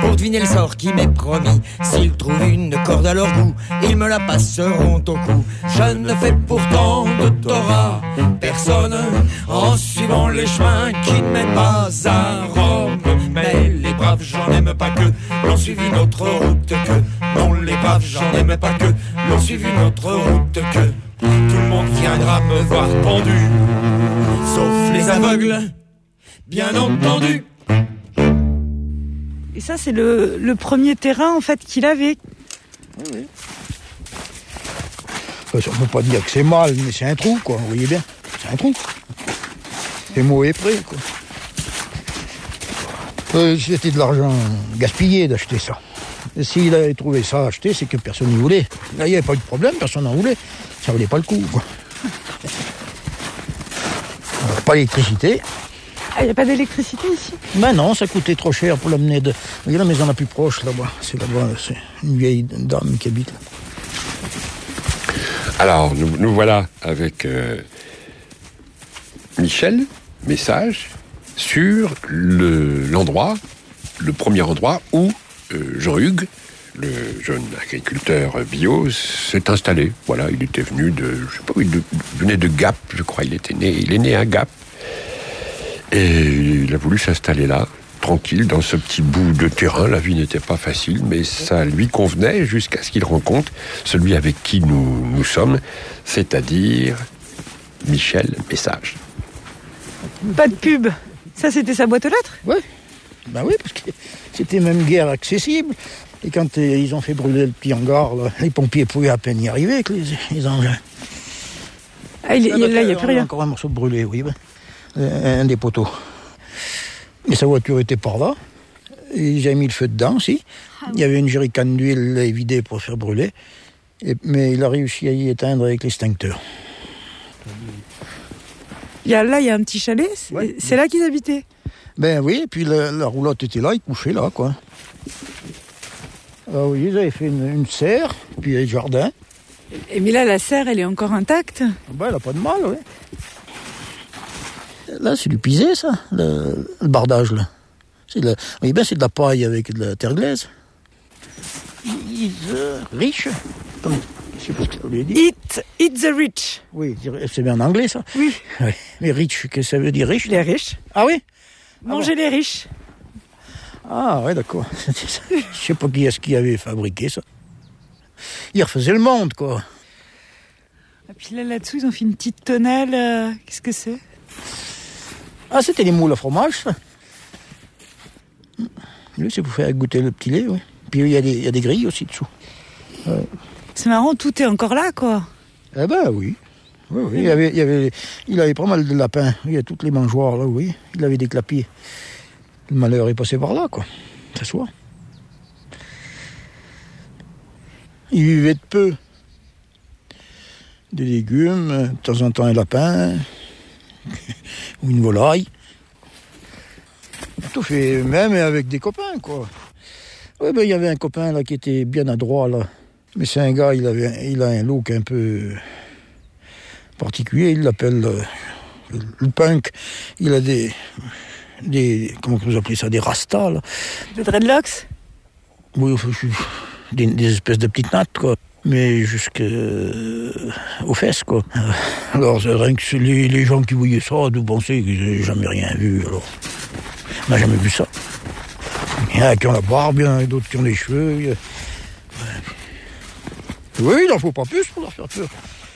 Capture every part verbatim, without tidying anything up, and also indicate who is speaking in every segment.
Speaker 1: pour deviner le sort qui m'est promis. S'ils trouvent une corde à leur goût, ils me la passeront au cou. Je ne fais pourtant de Torah personne, en suivant les chemins qui ne mènent pas à Rome. Mais les braves, j'en aime pas que l'ont suivi notre route que. Non, les braves, j'en aime pas que l'ont suivi notre route que. Tout le monde viendra me voir pendu, sauf les aveugles, bien entendu.
Speaker 2: Et ça, c'est le, le premier terrain en fait qu'il avait.
Speaker 3: Oui, oui. On ne peut pas dire que c'est mal, mais c'est un trou, quoi. Vous voyez bien, c'est un trou. C'est mauvais près, quoi. Euh, c'était de l'argent gaspillé d'acheter ça. Et s'il avait trouvé ça à acheter, c'est que personne n'y voulait. Là, il n'y avait pas eu de problème, personne n'en voulait. Ça valait pas le coup, quoi. Alors, pas d'électricité.
Speaker 2: Ah, il n'y a pas d'électricité ici?
Speaker 3: Ben non, ça coûtait trop cher pour l'amener de... Vous voyez la maison la plus proche, là-bas. C'est là-bas, c'est une vieille dame qui habite là.
Speaker 4: Alors, nous, nous voilà avec euh, Michel Message sur le, l'endroit, le premier endroit où euh, Jean-Hugues, le jeune agriculteur bio, s'est installé. Voilà, il était venu de, je sais pas, il venait de Gap, je crois, il était né, il est né à Gap. Et il a voulu s'installer là, tranquille, dans ce petit bout de terrain. La vie n'était pas facile, mais ça lui convenait jusqu'à ce qu'il rencontre celui avec qui nous, nous sommes, c'est-à-dire Michel Message.
Speaker 2: Pas de pub. Ça, c'était sa boîte aux lettres?
Speaker 3: Oui, ben oui, parce que c'était même guère accessible. Et quand euh, ils ont fait brûler le petit hangar, là, les pompiers pouvaient à peine y arriver avec les, les engins.
Speaker 2: Ah, il, il, là, il n'y a plus rien.
Speaker 3: Encore un morceau de brûlé, oui. Ben. Un des poteaux. Et sa voiture était par là. Et j'ai mis le feu dedans aussi. Il y avait une jerrycan d'huile vidée pour faire brûler. Et, mais il a réussi à y éteindre avec l'extincteur.
Speaker 2: Il y a, là, il y a un petit chalet. C'est,
Speaker 3: ouais.
Speaker 2: c'est là qu'ils habitaient?
Speaker 3: Ben oui, et puis la, la roulotte était là, ils couchaient là, quoi. Ah oui, ils avaient fait une, une serre, puis le jardin.
Speaker 2: Et mais là, la serre, elle est encore intacte?
Speaker 3: Ben, elle n'a pas de mal, oui. Là, c'est du pisé, ça, le, le bardage, là. C'est de la, oui, ben, c'est de la paille avec de la terre glaise. Is uh, rich. Comme, je sais pas ce que ça veut dire.
Speaker 2: Eat, eat the rich.
Speaker 3: Oui, c'est bien en anglais, ça.
Speaker 2: Oui.
Speaker 3: oui. Mais rich, qu'est-ce que ça veut dire, riche?
Speaker 2: Les riches.
Speaker 3: Ah oui?
Speaker 2: Manger ah bon. Les riches.
Speaker 3: Ah ouais, d'accord. Je sais pas qui est-ce qui avait fabriqué ça. Il refaisait le monde, quoi.
Speaker 2: Et puis là, là-dessous, ils ont fait une petite tonnelle. Euh, qu'est-ce que c'est?
Speaker 3: Ah, c'était les moules à fromage, ça. Oui, c'est pour faire goûter le petit lait, oui. Puis il y, y a des grilles aussi dessous. Ouais.
Speaker 2: C'est marrant, tout est encore là, quoi.
Speaker 3: Eh ben oui. Oui, oui. Il, avait, il, avait, il avait pas mal de lapins. Il y a toutes les mangeoires, là, oui. Il avait des clapiers. Le malheur est passé par là, quoi. Ça soit. Il vivait de peu. Des légumes, de temps en temps un lapin, ou une volaille. Tout fait eux-mêmes et avec des copains, quoi. Oui, ben il y avait un copain là qui était bien adroit, là. Mais c'est un gars, il, avait, il a un look un peu particulier, il l'appelle euh, le, le punk. Il a des, des, comment vous appelez ça, des rastas, là.
Speaker 2: Des dreadlocks?
Speaker 3: Oui, des, des espèces de petites nattes, quoi. Mais jusqu'aux euh, fesses, quoi. Alors, rien que les, les gens qui voyaient ça, doivent penser qu'ils n'avaient jamais rien vu, alors. On n'a jamais vu ça. Il y en a qui ont la barbe, il y en a d'autres qui ont les cheveux. A... Oui, il n'en faut pas plus pour leur faire peur.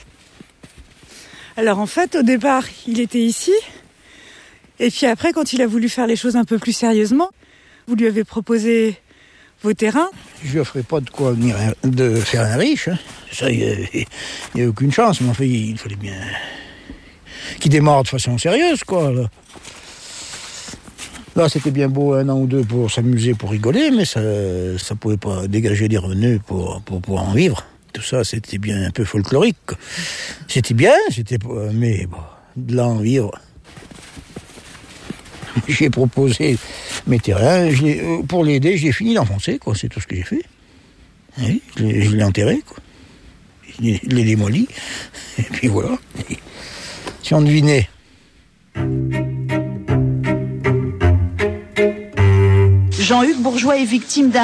Speaker 2: Alors en fait, au départ, il était ici. Et puis après, quand il a voulu faire les choses un peu plus sérieusement, vous lui avez proposé vos terrains.
Speaker 3: Je lui offrais pas de quoi venir de faire un riche. Hein. Ça, il n'y a, a aucune chance. Mais en fait, il fallait bien qu'il démarre de façon sérieuse, quoi. Là. Là, c'était bien beau un an ou deux pour s'amuser, pour rigoler, mais ça ne pouvait pas dégager des revenus pour, pour pouvoir en vivre. Tout ça, c'était bien un peu folklorique. Quoi. C'était bien, c'était mais bon, de là en vivre. J'ai proposé mes terrains, je pour l'aider, j'ai fini d'enfoncer, quoi. C'est tout ce que j'ai fait. Oui, je l'ai, je l'ai enterré, quoi. Je l'ai, je l'ai démoli, et puis voilà. Si on devinait.
Speaker 5: Jean-Hugues Bourgeois est victime d'un